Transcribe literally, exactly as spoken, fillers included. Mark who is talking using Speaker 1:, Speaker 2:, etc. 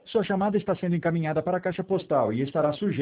Speaker 1: Sua chamada está sendo encaminhada para a caixa postal e estará sujeita